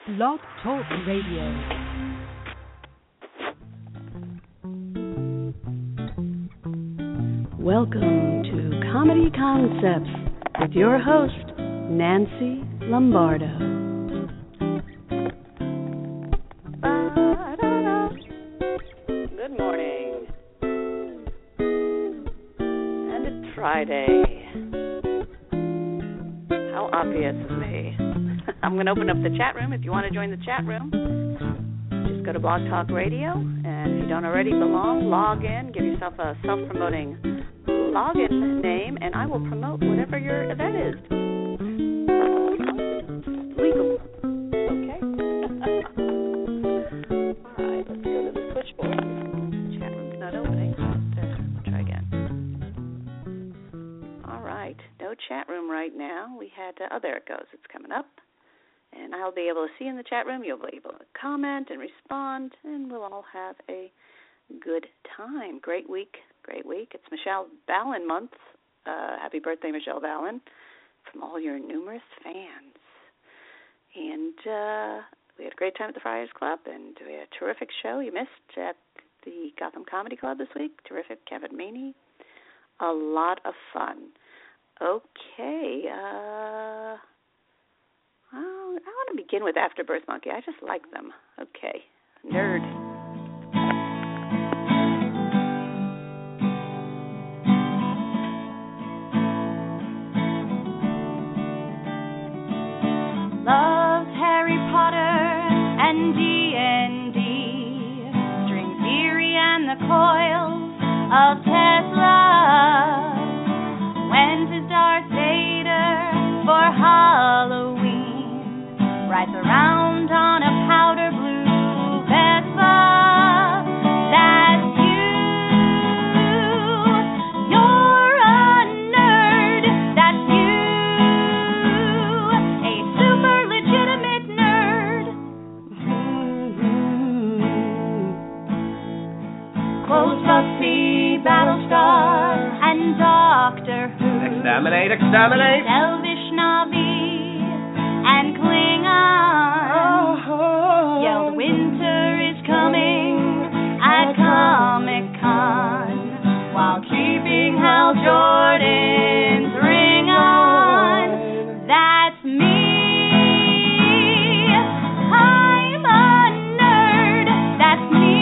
Blog Talk Radio. Welcome to Comedy Concepts with your host, Nancy Lombardo. Good morning. And it's Friday. How obvious of me. I'm going to open up the chat room. If you want to join the chat room, just go to Blog Talk Radio. And if you don't already belong, log in. Give yourself a self-promoting login name, and I will promote whatever your event is. Legal. Okay? All right, let's go to the switchboard. The chat room's not opening. We'll try again. All right, no chat room right now. We had, there it goes. It's coming up. And I'll be able to see in the chat room. You'll be able to comment and respond, and we'll all have a good time. Great week. It's Michelle Ballin month. Happy birthday, Michelle Ballin, from all your numerous fans. And we had a great time at the Friars Club, and we had a terrific show you missed at the Gotham Comedy Club this week. Terrific, Kevin Meaney. A lot of fun. Okay, I want to begin with Afterbirth Monkey. I just like them. Okay. Nerd. Loves Harry Potter and D&D, string theory and the coils of Tesla. Went to Darth Vader for Halloween. Rides around on a powder blue Vespa. That's you. You're a nerd. That's you. A super legitimate nerd. Quotes Buffy, Battlestar, and Doctor Who. Exterminate. Elvish Navi and Klingon. Yelled winter is coming at Comic-Con while keeping Hal Jordan's ring on. That's me. I'm a nerd. That's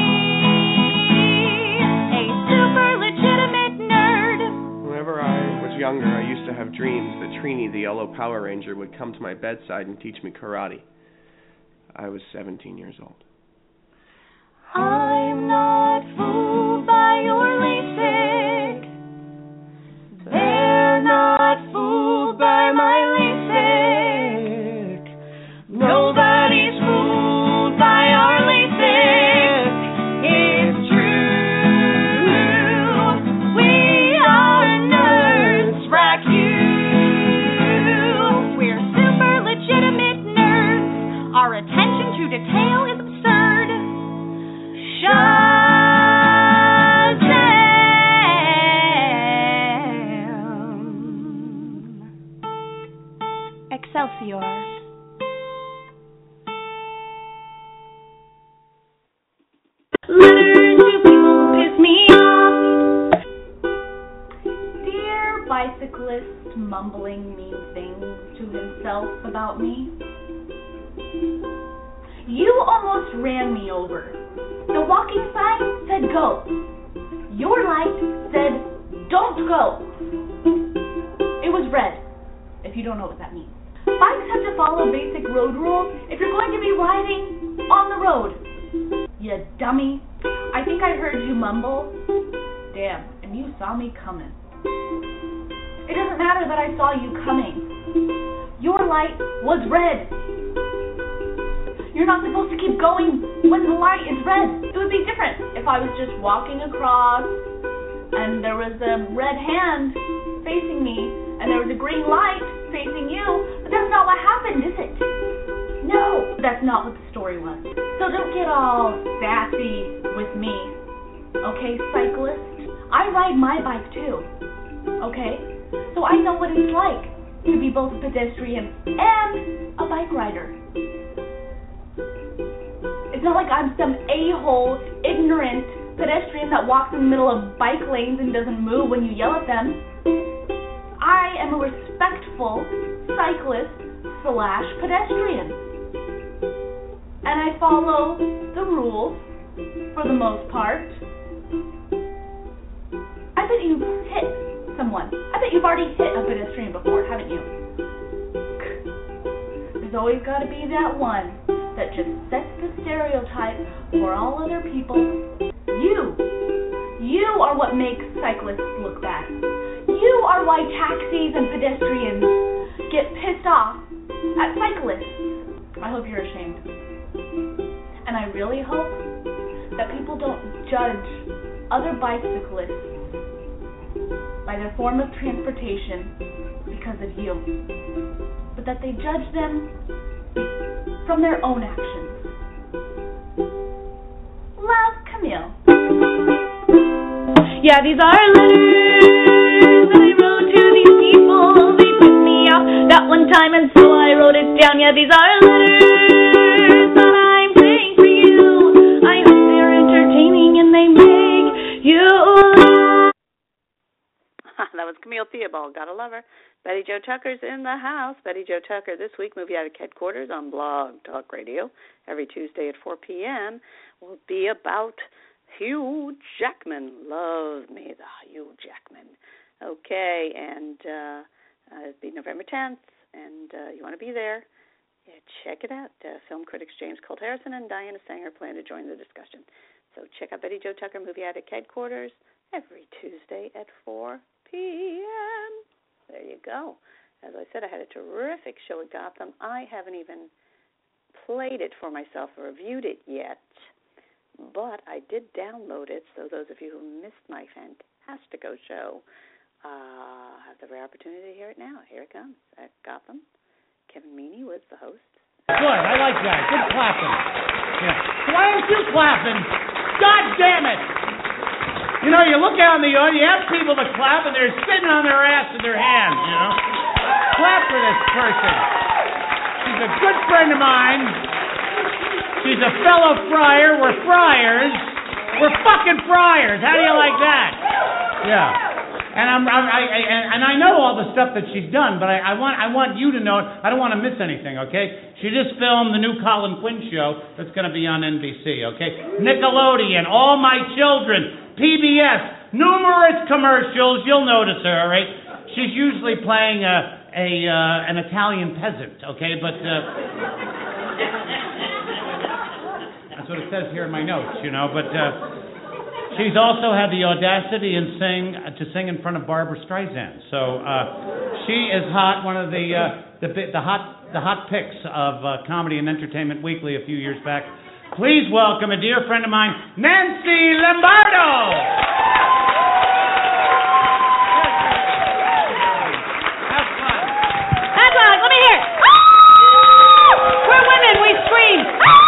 me. A super legitimate nerd. Whenever I was younger, I used to have dreams that Trini, the yellow Power Ranger, would come to my bedside and teach me karate. I was 17 years old. I'm not fooled by your LASIK. They're not fooled by my LASIK. Nobody's fooled by our LASIK. It's true. We are nerds, frack you. We're super legitimate nerds. Our attention to detail is absurd. Shazam! Excelsior. Letters to people who piss me off. Dear bicyclist mumbling mean things to himself about me. You almost ran me over. The walking sign said go. Your light said don't go. It was red, if you don't know what that means. Bikes have to follow basic road rules if you're going to be riding on the road. You dummy. I think I heard you mumble. Damn, and you saw me coming. It doesn't matter that I saw you coming. Your light was red. You're not supposed to keep going when the light is red. It would be different if I was just walking across and there was a red hand facing me and there was a green light facing you. But that's not what happened, is it? No, that's not what the story was. So don't get all sassy with me. Okay, cyclist? I ride my bike too. Okay? So I know what it's like to be both a pedestrian and a bike rider. not like I'm some a-hole, ignorant pedestrian that walks in the middle of bike lanes and doesn't move when you yell at them. I am a respectful cyclist/pedestrian. And I follow the rules for the most part. I bet you've hit someone. I bet you've already hit a pedestrian before, haven't you? There's always got to be that one that just sets the stereotype for all other people. You are what makes cyclists look bad. You are why taxis and pedestrians get pissed off at cyclists. I hope you're ashamed. And I really hope that people don't judge other bicyclists by their form of transportation because of you, but that they judge them from their own actions. Love, Camille. Yeah, these are letters that I wrote to these people. They pissed me off that one time, and so I wrote it down. Yeah, these are letters that I'm saying for you. I hope they're entertaining and they make you laugh. That was Camille Theobald. Gotta love her. Betty Jo Tucker's in the house. Betty Jo Tucker this week, Movie Addict Headquarters on Blog Talk Radio every Tuesday at 4 p.m. will be about Hugh Jackman. Love me, the Hugh Jackman. Okay, and it'll be November 10th, and you want to be there, yeah, check it out. Film critics James Colt Harrison and Diana Sanger plan to join the discussion. So check out Betty Jo Tucker, Movie Addict Headquarters, every Tuesday at 4 p.m. There you go. As I said, I had a terrific show at Gotham. I haven't even played it for myself or reviewed it yet, but I did download it, so those of you who missed my Fantastico show have the rare opportunity to hear it now. Here it comes at Gotham. Kevin Meaney was the host. Good, I like that. Good clapping. Yeah. Why aren't you clapping? God damn it! You know, you look out in the audience, you have people that clap, and they're sitting on their ass with their hands, you know? Clap for this person. She's a good friend of mine. She's a fellow friar. We're friars. We're fucking friars. How do you like that? Yeah. And I know all the stuff that she's done, but I want you to know it. I don't want to miss anything, okay? She just filmed the new Colin Quinn show that's going to be on NBC, okay? Nickelodeon, All My Children, PBS, numerous commercials. You'll notice her, all right? She's usually playing an Italian peasant, okay? But that's what it says here in my notes, you know. But she's also had the audacity to sing in front of Barbra Streisand. So she is hot. One of the hot picks of Comedy and Entertainment Weekly a few years back. Please welcome a dear friend of mine, Nancy Lombardo. Have fun. That's right. Let me hear it. We're women. We scream.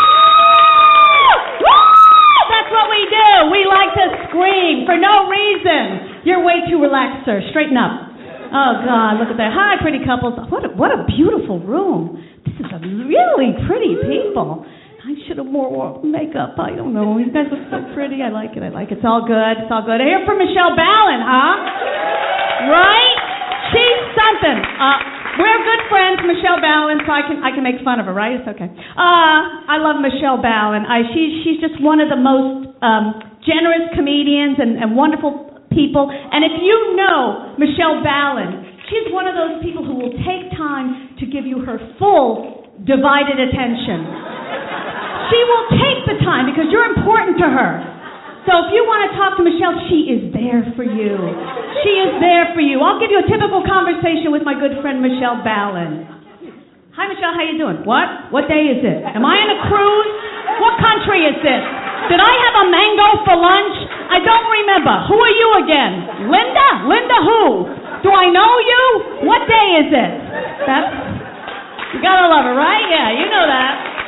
That's what we do. We like to scream for no reason. You're way too relaxed, sir. Straighten up. Oh, God, look at that. Hi, pretty couples. What a beautiful room. This is a really pretty people. I should have more makeup. I don't know. You guys look so pretty. I like it. It's all good. It's all good. I hear from Michelle Ballin, huh? Right? She's something. We're good friends, Michelle Ballin, so I can make fun of her, right? It's okay. I love Michelle Ballin. She's just one of the most generous comedians and wonderful people. And if you know Michelle Ballin, she's one of those people who will take time to give you her full divided attention. She will take the time because you're important to her. So if you want to talk to Michelle, she is there for you. She is there for you. I'll give you a typical conversation with my good friend Michelle Ballin. Hi, Michelle. How you doing? What day is it? Am I on a cruise? What country is this? Did I have a mango for lunch? I don't remember. Who are you again? Linda? Linda who? Do I know you? What day is it? You gotta love her, right? Yeah, you know that.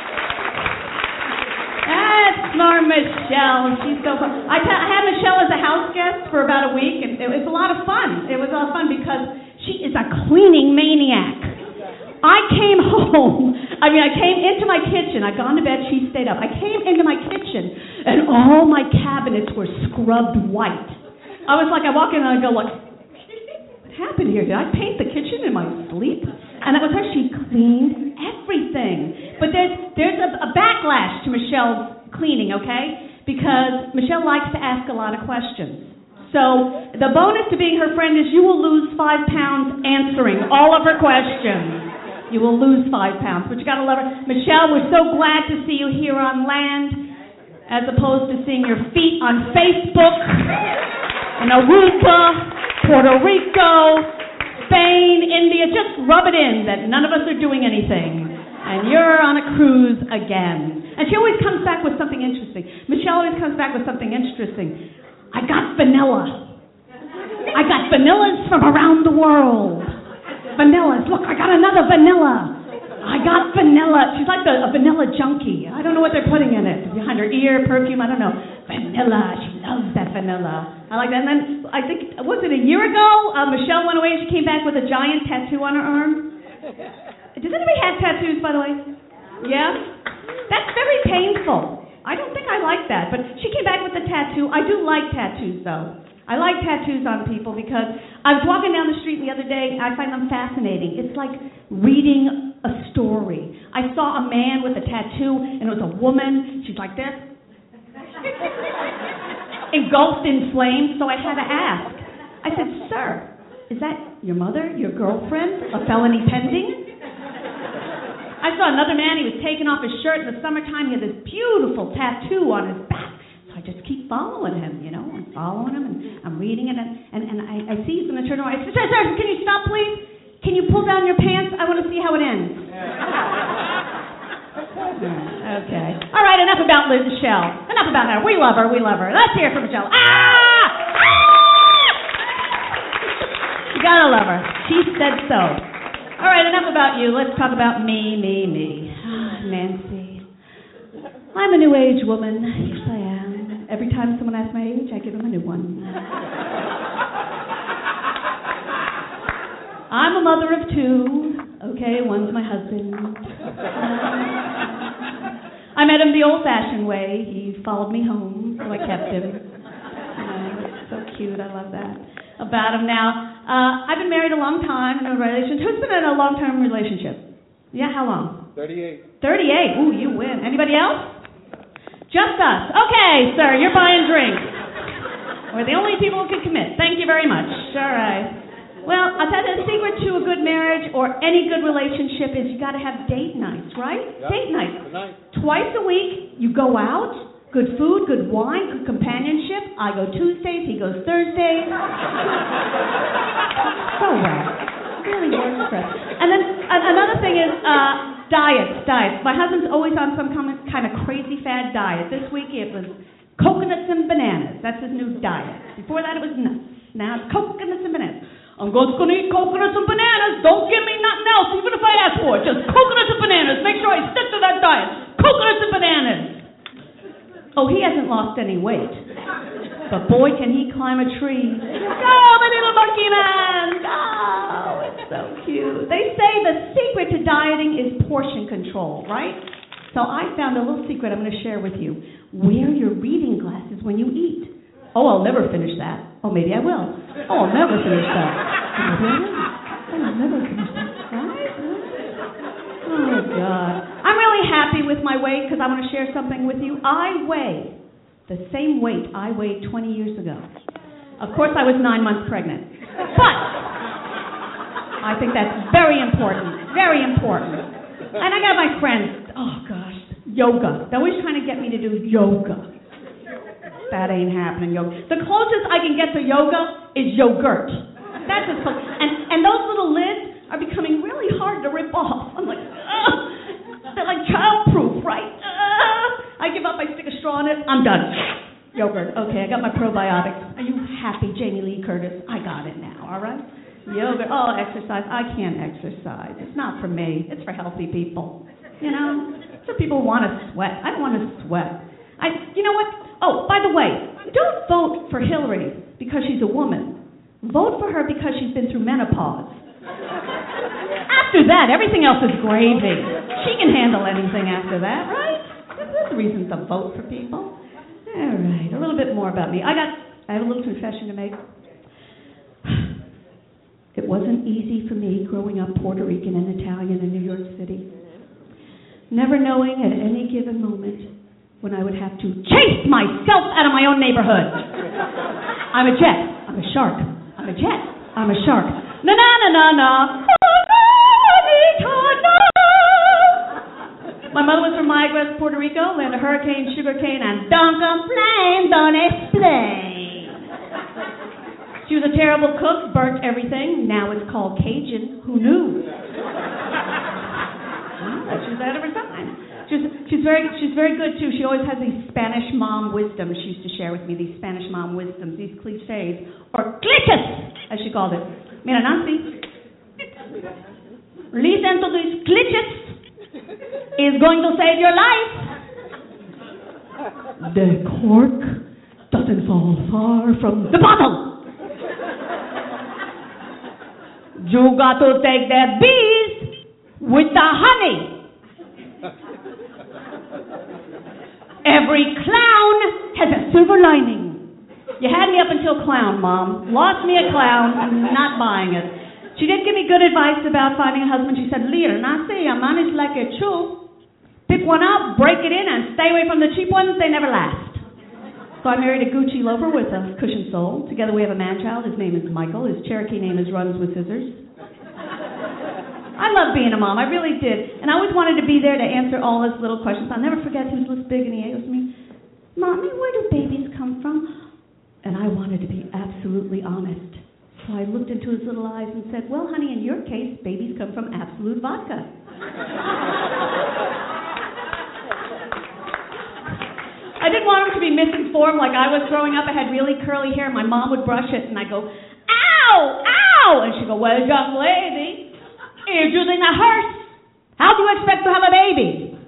That's our Michelle. She's so fun. I had Michelle as a house guest for about a week, and it was a lot of fun. It was a lot of fun because she is a cleaning maniac. I came home I mean, I came into my kitchen. I'd gone to bed. She stayed up. I came into my kitchen, and all my cabinets were scrubbed white. I was like, I walk in and I go, like, what happened here? Did I paint the kitchen in my sleep? And that was her. She cleaned everything. But there's a backlash to Michelle's cleaning, okay? Because Michelle likes to ask a lot of questions. So the bonus to being her friend is you will lose 5 pounds answering all of her questions. You will lose 5 pounds, but you got to love her. Michelle, we're so glad to see you here on land as opposed to seeing your feet on Facebook in Aruba, Puerto Rico, Spain, India. Just rub it in that none of us are doing anything. And you're on a cruise again. And she always comes back with something interesting. Michelle always comes back with something interesting. I got vanilla. I got vanillas from around the world. Vanillas. Look, I got another vanilla. I got vanilla. She's like a vanilla junkie. I don't know what they're putting in it. Behind her ear, perfume, I don't know. Vanilla. She loves that vanilla. I like that. And then I think, was it a year ago? Michelle went away and she came back with a giant tattoo on her arm. Does anybody have tattoos, by the way? Yeah? That's very painful. I don't think I like that. But she came back with a tattoo. I do like tattoos, though. I like tattoos on people because I was walking down the street the other day. I find them fascinating. It's like reading a story. I saw a man with a tattoo, and it was a woman. She's like this. Engulfed in flames, so I had to ask. I said, sir, is that your mother, your girlfriend, a felony pending? I saw another man. He was taking off his shirt in the summertime. He had this beautiful tattoo on his back. I just keep following him, you know. I'm following him, and I'm reading it, and I see he's going to turn around. I say, sir, can you stop, please? Can you pull down your pants? I want to see how it ends. Okay. All right, enough about Michelle. Enough about her. We love her. Let's hear it from Michelle. You got to love her. She said so. All right, enough about you. Let's talk about me. Nancy. I'm a new age woman. Yes, I am. Every time someone asks my age, I give them a new one. I'm a mother of 2. Okay, one's my husband. I met him the old-fashioned way. He followed me home, so I kept him. So cute. I love that about him now. I've been married a long time in a relationship. Who's been in a long-term relationship? Yeah, how long? 38. 38. Ooh, you win. Anybody else? Just us. Okay, sir, you're buying drinks. We're the only people who can commit. Thank you very much. All right. Well, I'll tell you the secret to a good marriage or any good relationship is you got to have date nights, right? Yep. Date nights. Good night. Twice a week, you go out, good food, good wine, good companionship. I go Tuesdays, he goes Thursdays. So well. It really works for us. And then another thing is diets. My husband's always on some kind of crazy fad diet. This week it was coconuts and bananas. That's his new diet. Before that it was nuts. Now it's coconuts and bananas. I'm just going to eat coconuts and bananas. Don't give me nothing else, even if I ask for it. Just coconuts and bananas. Make sure I stick to that diet. Coconuts and bananas. Oh, he hasn't lost any weight. But boy, can he climb a tree. Go, my little monkey man. Go. It's so cute. They say the secret to dieting is portion control, right? So I found a little secret I'm going to share with you. Wear your reading glasses when you eat. Oh, I'll never finish that. Oh, maybe I will. Oh, I'll never finish that. Maybe I will. I'll never finish that. Right? Oh, God. I'm really happy with my weight because I want to share something with you. I weigh the same weight I weighed 20 years ago. Of course, I was 9 months pregnant. But I think that's very important. Very important. And I got my friends, oh, gosh, yoga. They're always trying to get me to do yoga. That ain't happening, yoga. The closest I can get to yoga is yogurt. That's as close. And those little lids are becoming really hard to rip off. I'm like, ugh. They're like child-proof, right? I give up. I stick a straw in it. I'm done. Yogurt. Okay, I got my probiotics. Are you happy, Jamie Lee Curtis? I got it now, all right? Yogurt. Oh, exercise. I can't exercise. It's not for me. It's for healthy people. You know? It's for people who want to sweat. I don't want to sweat. You know what? Oh, by the way, don't vote for Hillary because she's a woman. Vote for her because she's been through menopause. After that, everything else is gravy. She can handle anything after that, right? There's a reason to vote for people. All right, a little bit more about me. I have a little confession to make. It wasn't easy for me growing up Puerto Rican and Italian in New York City. Never knowing at any given moment when I would have to chase myself out of my own neighborhood. I'm a jet. I'm a shark. I'm a jet. I'm a shark. Na na na na na. My mother was from Mayagüez, Puerto Rico, land of hurricane, sugarcane, and don't complain, don't explain. She was a terrible cook, burnt everything. Now it's called Cajun. Who knew? She was ahead of her time. She's very good too. She always has these Spanish mom wisdoms she used to share with me. These Spanish mom wisdoms, these cliches, or glitches, as she called it. Mira, Nancy, listen to these glitches. Is going to save your life. The cork doesn't fall far from the bottle. You got to take the bees with the honey. Every clown has a silver lining. You had me up until clown, Mom. Lost me a clown. I'm not buying it. She did give me good advice about finding a husband. She said, Lear, nace a man is like a chew. Pick one up, break it in, and stay away from the cheap ones. They never last. So I married a Gucci loafer with a cushion sole. Together we have a man-child. His name is Michael. His Cherokee name is Runs with Scissors. I love being a mom. I really did. And I always wanted to be there to answer all his little questions. I'll never forget he was this big and he asked me, Mommy, where do babies come from? And I wanted to be absolutely honest. So I looked into his little eyes and said, well, honey, in your case, babies come from Absolute Vodka. I didn't want him to be misinformed like I was growing up. I had really curly hair. My mom would brush it, and I'd go, ow, ow! And she'd go, well, young lady, you're using a hearse. How do you expect to have a baby?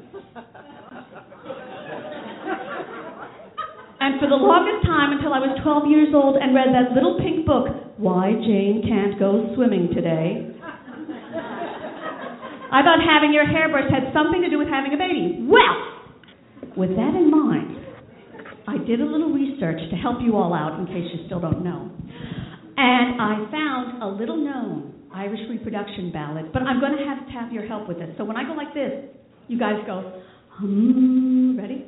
And for the longest time, until I was 12 years old and read that little pink book, Why Jane Can't Go Swimming Today, I thought having your hairbrush had something to do with having a baby. Well, with that in mind, I did a little research to help you all out in case you still don't know. And I found a little-known Irish reproduction ballad, but I'm going to have your help with it. So when I go like this, you guys go, ready?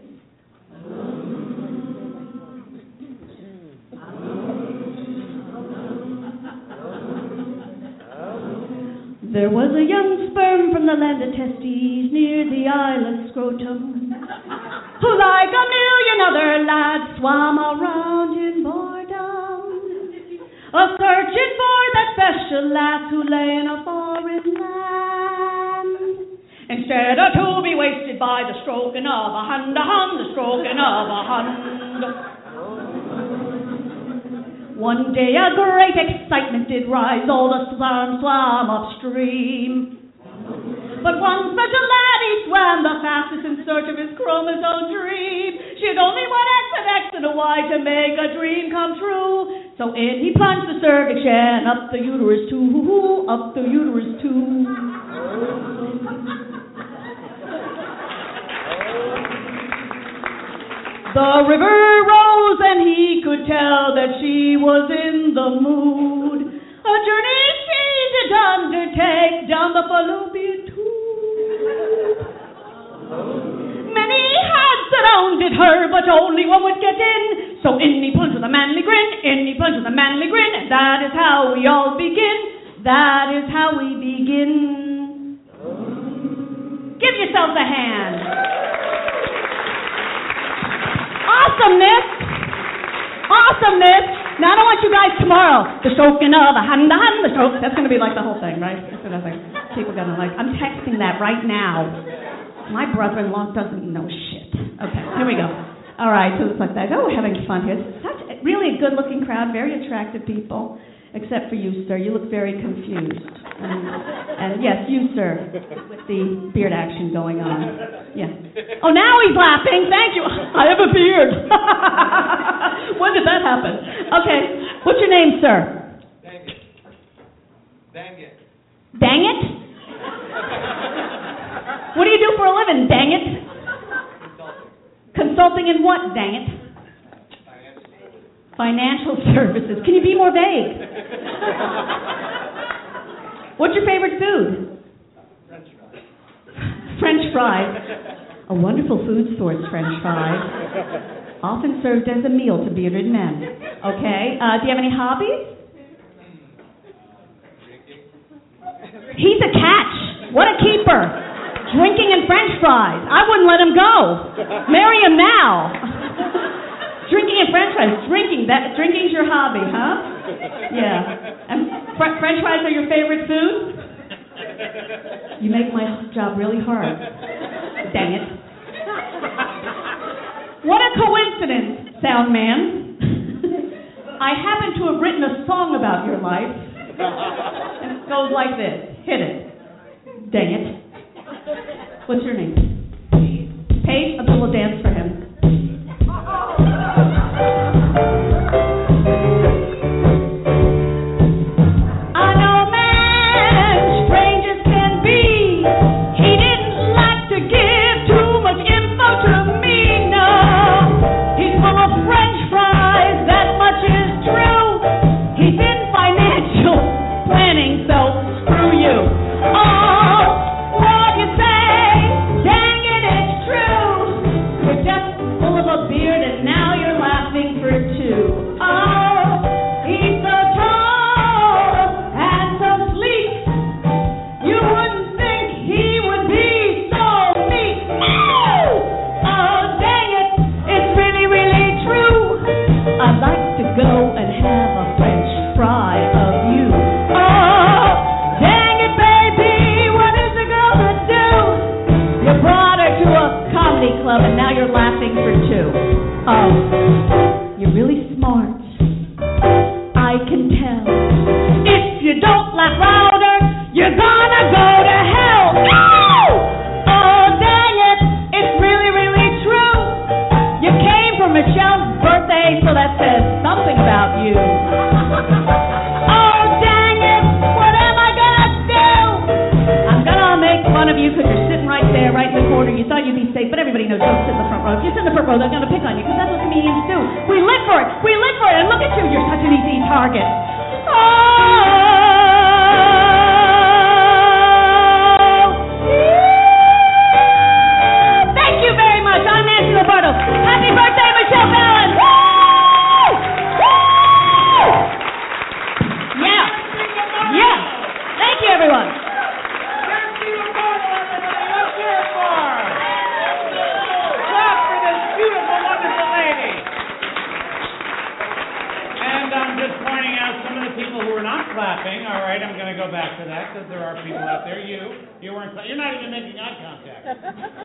There was a young sperm from the land of Testes near the Isle of Scrotum, who like a million other lads swam around in boredom, a-searching for that special lass who lay in a foreign land. Instead of to be wasted by the stroking of a hand, the stroking of a hand. One day a great excitement did rise, all the swarm swam upstream. But one special laddie swam the fastest in search of his chromosome dream. She had only one X, an X, and a Y to make a dream come true. So in he plunged the cervix and up the uterus too, up the uterus too. The river rose and he could tell that she was in the mood. A journey she did undertake down the fallopian tube. Many had surrounded her, but only one would get in. So in he plunged with a manly grin, in he plunged with a manly grin, and that is how we all begin. That is how we begin. Give yourselves a hand. Awesomeness! Awesomeness! Now I don't want you guys tomorrow. The stroking of a hand, the stroke. That's going to be like the whole thing, right? That's what I think. People are going to like. I'm texting that right now. My brother-in-law doesn't know shit. Okay, here we go. All right, so it's like that. Oh, we're having fun here. Such really a good-looking crowd, very attractive people. Except for you, sir. You look very confused. And yes, you, sir, with the beard action going on. Yeah. Oh, now he's laughing. Thank you. I have a beard. When did that happen? Okay. What's your name, sir? Dang it. Dang it. What do you do for a living, dang it? Consulting in what, dang it? Financial services. Can you be more vague? What's your favorite food? French fries. A wonderful food source, French fries. Often served as a meal to bearded men. Okay. Do you have any hobbies? He's a catch. What a keeper. Drinking and French fries. I wouldn't let him go. Marry him now. Drinking and French fries. Drinking's your hobby, huh? Yeah. And French fries are your favorite food? You make my job really hard. Dang it. What a coincidence, sound man. I happen to have written a song about your life. And it goes like this. Hit it. Dang it. What's your name? Paige? I'll do a little dance for him. You're not even making eye contact.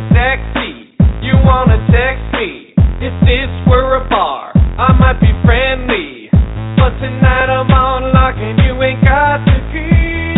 sexy. You wanna text me. If this were a bar, I might be friendly. But tonight I'm on lock and you ain't got the key.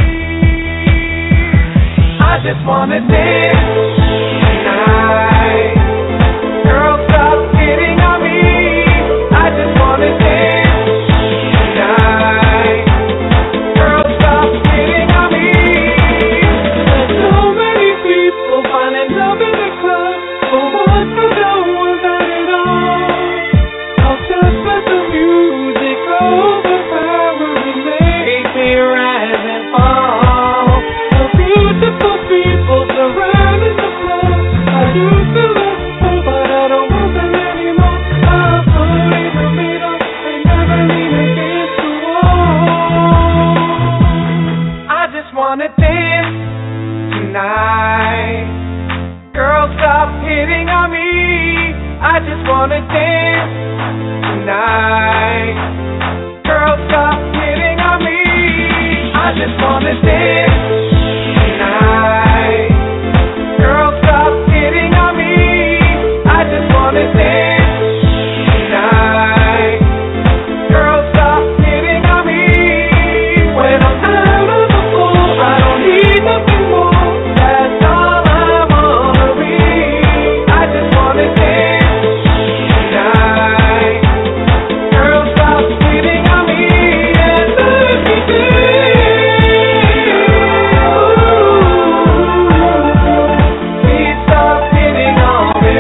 I just wanna dance tonight. Girl, stop hitting on me. I just wanna dance tonight. Girl, stop hitting on me. There's so many people finding love in the club, but what you don't want that at all. I'll just let the music overpower and make me rise and fall. The beautiful people surrounding the club. I used to love them, but I don't want them anymore. I'm put in the middle and never lean against the wall. I just wanna dance tonight. Girl, stop hitting on me. I just wanna dance tonight. Girl, stop hitting on me. I just wanna dance tonight. Girl, stop hitting on me. I just wanna dance tonight. Girl, stop hitting on me. When I'm out of the pool, I don't need nothing more. That's all I wanna be. I just wanna dance tonight. Girl, stop hitting on me and let me please stop hitting on me.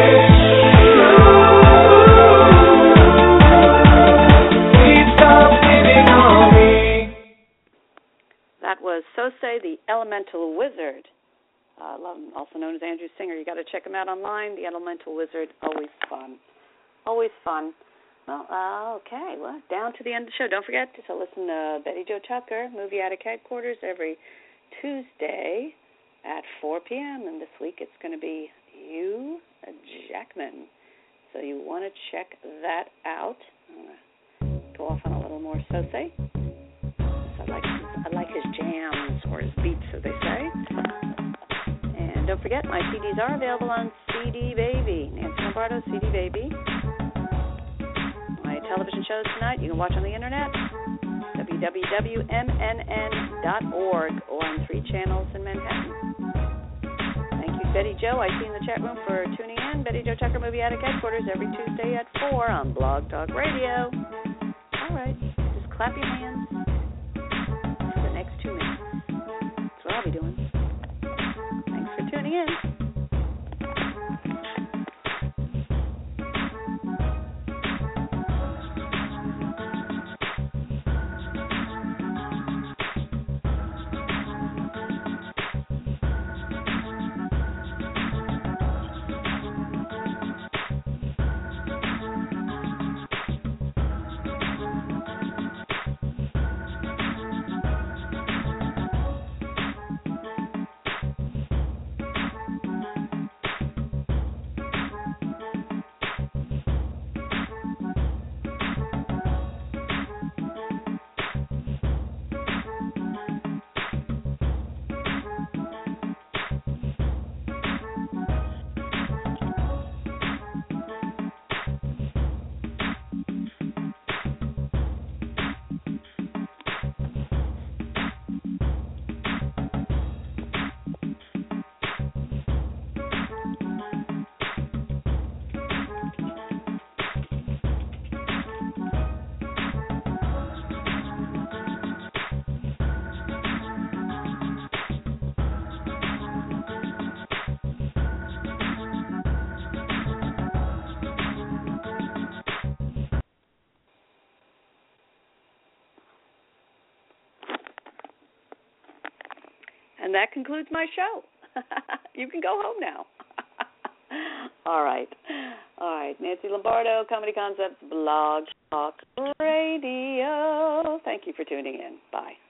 Please stop hitting on me. That was Sosei the Elemental Wizard, also known as Andrew Singer. You got to check him out online. The Elemental Wizard, always fun. Always fun. Well, okay. Well, down to the end of the show. Don't forget to listen to Betty Jo Tucker, Movie Attic Headquarters, every Tuesday at 4 p.m. And this week it's going to be Hugh Jackman. So you want to check that out. I'm going to go off on a little more Sosei. I like his jams, or his beats, as they say. And don't forget, my CDs are available on CD Baby. Nancy Lombardo, CD Baby. My television shows tonight, you can watch on the internet, www.mnn.org, or on 3 channels in Manhattan. Thank you, Betty Jo. I see you in the chat room for tuning in. Betty Jo Tucker, Movie Attic Headquarters, every Tuesday at 4 on Blog Talk Radio. All right, just clap your hands for the next 2 minutes. That's what I'll be doing. Thanks for tuning in. And that concludes my show. You can go home now. All right. Nancy Lombardo, Comedy Concepts, Blog Talk Radio. Thank you for tuning in. Bye.